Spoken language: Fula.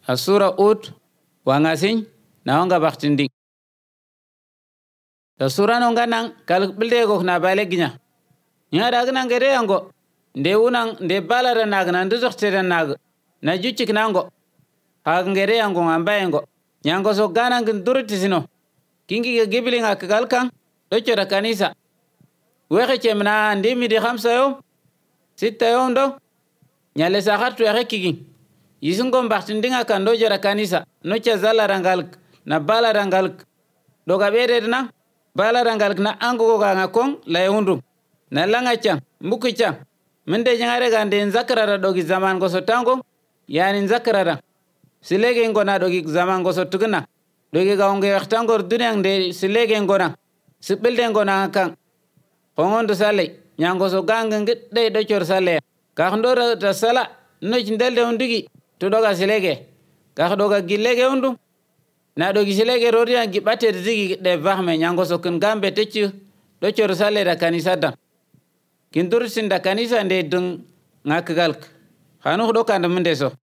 asura ut wangasin na wanga baktindi da sura no nganang kal bilde go na bale ginya nya da gnan gere yango nde unan nde balara nagna ndu zoxtere nag na jucik nango ha ngere yango ngambayengo nyango so gana ngin durti sino kingi ge gibilinga kalkan do chora kanisa wexe chemna ndi midi 5 yom 6 yom do nyale saxatu wexe kigi yisungo mbaxtindinga kan do jora kanisa no cha zala rangal na bala rangal do ga bere na bala rangal na ango ga ngakon la yundu na langa cha mbuku cha mende nyare gande zakrara dogi zaman go sotango yani zakrara silege ngona dogi zaman go sotugna dogi ga onge waxtangor dunyang de silege ngona sibelde ngona kan hongondo sale nyango so ganga ngidde do chor sale ka ndora ta sala no cindelde undigi to doga silege ka doga gilege undu na dogi silege rodiya gibate digi de vahme nyango so kun gambe teccu do chor sale da kanisa da kindur sinda kanisa nde dung ngakgalk hanu do kanda munde so